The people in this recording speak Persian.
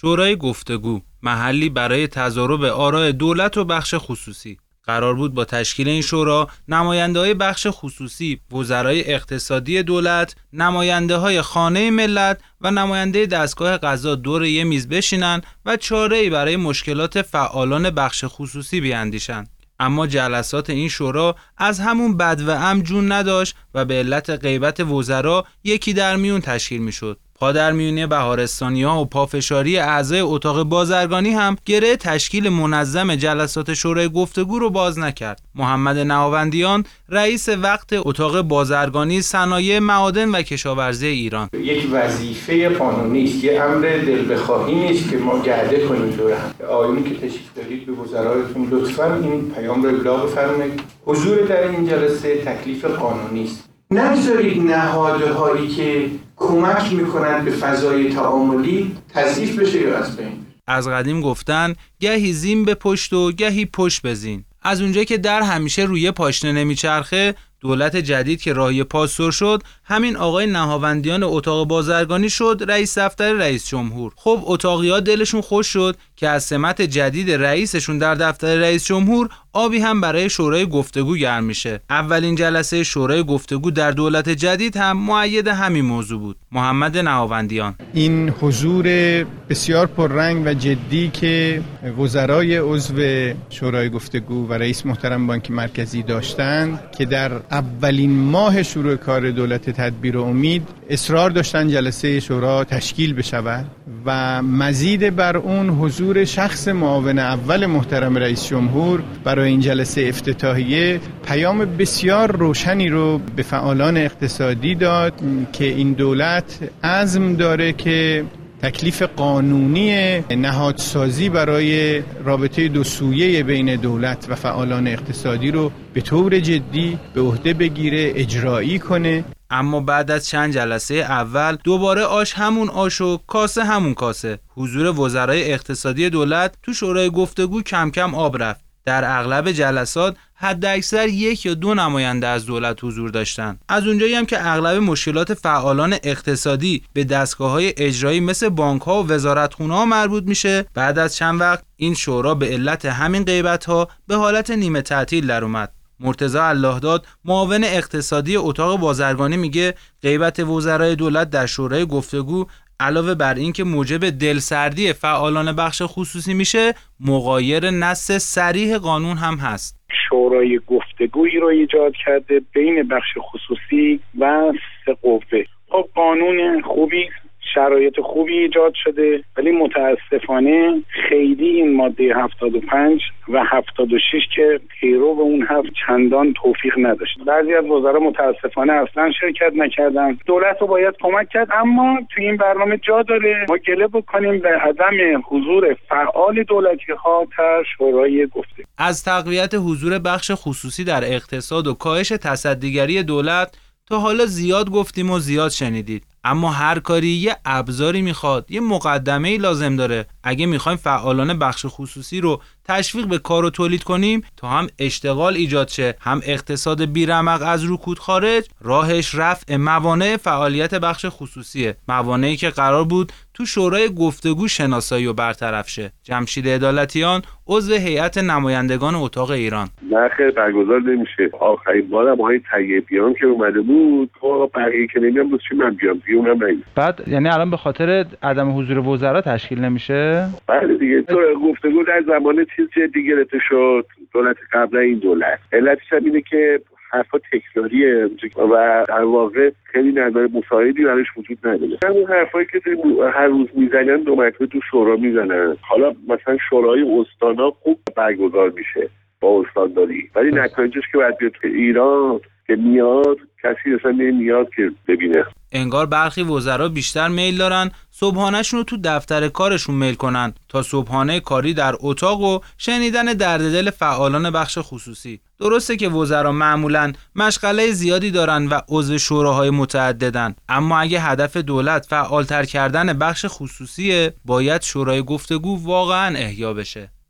شورای گفتگو، محلی برای تضارب آراء دولت و بخش خصوصی. قرار بود با تشکیل این شورا نماینده‌های بخش خصوصی، وزرای اقتصادی دولت، نماینده‌های خانه ملت و نماینده دستگاه قضا دور یه میز بشینن و چاره‌ای برای مشکلات فعالان بخش خصوصی بیاندیشن. اما جلسات این شورا از همون بد و ام جون نداشت و به علت غیبت وزرا یکی در میون تشکیل میشد. پادرمیونی بهارستانی‌ها و پافشاری اعضای اتاق بازرگانی هم گره تشکیل منظم جلسات شورای گفتگو رو باز نکرد. محمد نهاوندیان رئیس وقت اتاق بازرگانی صنایع معادن و کشاورزی ایران: یک وظیفه قانونی است، یه امر دل بخواهی نیست که ما گرده کنیم دور هم. آیونی که تشریف دارید به وزرایتون لطفاً این پیام رو ابلاغ بفرمایید. حضور در این جلسه تکلیف قانونی است. نگذارید نهادهایی که کمک میکنند به فضای تعاملی تضعیف بشه یا از بین. از قدیم گفتن گهی زین به پشت و گهی پشت بزین. از اونجا که در همیشه روی پاشنه نمیچرخه، دولت جدید که راهی پاسور شد، همین آقای نهاوندیان اتاق بازرگانی شد رئیس دفتر رئیس جمهور. خب اتاقی‌ها دلشون خوش شد که از سمت جدید رئیسشون در دفتر رئیس جمهور آبی هم برای شورای گفتگو گرم میشه. اولین جلسه شورای گفتگو در دولت جدید هم مؤید همین موضوع بود. محمد نهاوندیان: این حضور بسیار پررنگ و جدی که وزرای عضو شورای گفتگو و رئیس محترم بانک مرکزی داشتند که در اولین ماه شروع کار دولت تدبیر و امید اصرار داشتن جلسه شورا تشکیل بشود و مزید بر اون حضور شخص معاون اول محترم رئیس جمهور برای این جلسه افتتاحیه پیام بسیار روشنی رو به فعالان اقتصادی داد که این دولت عزم داره که تکلیف قانونی نهادسازی برای رابطه دو سویه بین دولت و فعالان اقتصادی رو به طور جدی به عهده بگیره، اجرایی کنه. اما بعد از چند جلسه اول دوباره آش همون آش و کاسه همون کاسه. حضور وزرای اقتصادی دولت تو شورای گفتگو کم کم آب رفت. در اغلب جلسات حد اکثر یک یا دو نماینده از دولت حضور داشتن. از اونجایی هم که اغلب مشکلات فعالان اقتصادی به دستگاه‌های اجرایی مثل بانک‌ها و وزارتخونه‌ها مربوط میشه، بعد از چند وقت این شورا به علت همین غیبت‌ها به حالت نیمه تعطیل در اومد. مرتضی اللهداد معاون اقتصادی اتاق بازرگانی میگه غیبت وزرای دولت در شورای گفتگو علاوه بر این که موجب دلسردی فعالان بخش خصوصی میشه، مغایر نص صریح قانون هم هست. شورای گفتگویی رو ایجاد کرده بین بخش خصوصی و سه قوه. خب قانون خوبی، شرایط خوبی ایجاد شده، ولی متاسفانه خیلی این ماده 75 و 76 که پیرو به اون هفت چندان توفیق نداشت. بعضی از وزرا متاسفانه اصلا شرکت نکردن. دولت رو باید کمک کرد، اما توی این برنامه جا داره ما گله بکنیم به عدم حضور فعال دولتی ها در شورای گفتگو. از تقویت حضور بخش خصوصی در اقتصاد و کاهش تصدیگری دولت تا حالا زیاد گفتیم و زیاد شنیدید. اما هر کاری یه ابزاری میخواد، یه مقدمه‌ای لازم داره. اگه میخوایم فعالان بخش خصوصی رو تشویق به کار و تولید کنیم تا هم اشتغال ایجاد شه، هم اقتصاد بیرمق از رکود خارج، راهش رفع موانع فعالیت بخش خصوصیه. موانعی که قرار بود تو شورای گفتگو شناسایی و برطرف شه. جمشید عدالتیان عضو هیئت نمایندگان اتاق ایران: نه خیر، برگزار نمیشه. آخرین بارم آقای طیبیان که اومده بود، تو بقیه که نمیام بود چی من بیام اونم نگید. بعد یعنی الان به خاطر عدم حضور وزرا تشکیل نمیشه؟ بله دیگه. تو گفتگو در زمان چیز جدی گرفته شد، دولت قبل این دولت. علتش هم اینه که حرفا تکراریه و در واقع خیلی نظر مساعدی براش وجود نداره. همون حرفایی که هر روز میزنن دو مرتبه تو شورا میزنن. حالا مثلا شورای استانا خوب برگزار میشه با استانداری، ولی نتایجش که بعد بیاد که ایران که میاد کسی اصلا نمیاد که ببینه. انگار برخی وزرا بیشتر میل دارن صبحانه‌شون رو تو دفتر کارشون میل کنن تا صبحانه کاری در اتاق و شنیدن درد دل فعالان بخش خصوصی. درسته که وزرا معمولاً مشغله زیادی دارن و عضو شوراهای متعددن، اما اگه هدف دولت فعالتر کردن بخش خصوصیه، باید شورای گفتگو واقعاً احیا بشه.